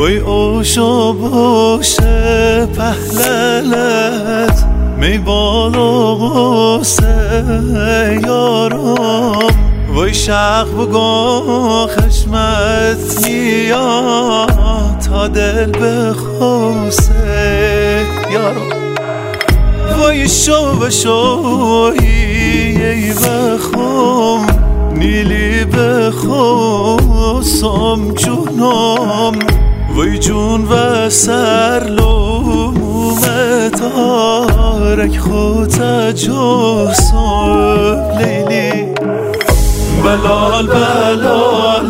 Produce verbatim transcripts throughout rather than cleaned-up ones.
وی اوشو باشه پهللت می بالا غصه یارم وی شق بگو خشمت نیا تا دل بخوصه یارم وی شو بشوی بخوم نیلی بخوصم جونم وی جون و سرلوم تارک خود جوسم لیلی بلال بلال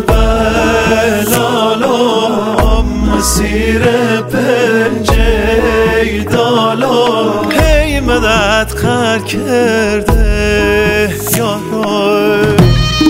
بلالم مسیر پنجه دالم هی مدد خر کرده یارم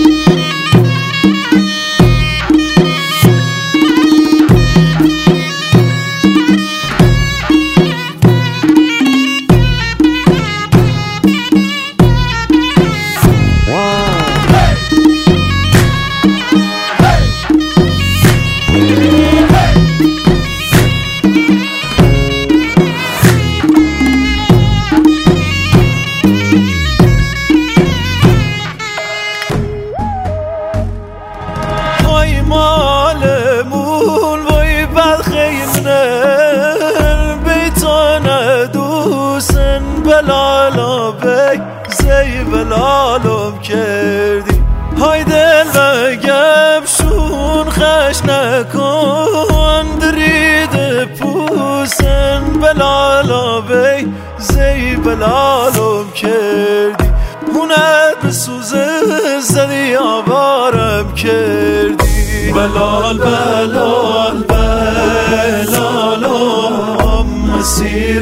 مالمون وی بدخیمنن بیتانه دوسن بلالا بی زی بلالم کردی های دل و گمشون خش نکن درید پوسن بلالا بی زی بلالم کردی هونت بسوزه زدی آوارم کردی بلال بلال بلالم مسیر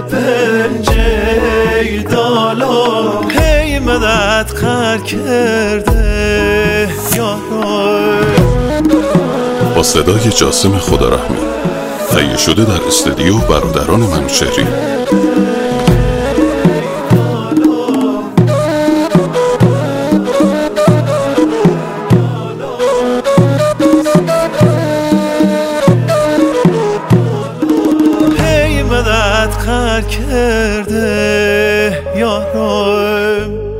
پنجه دالم هی مدد خر کرده یارم با صدای جاسم خدارحمی تهیه شده در استودیو برادران منوچهری. مدد خر کرده یارم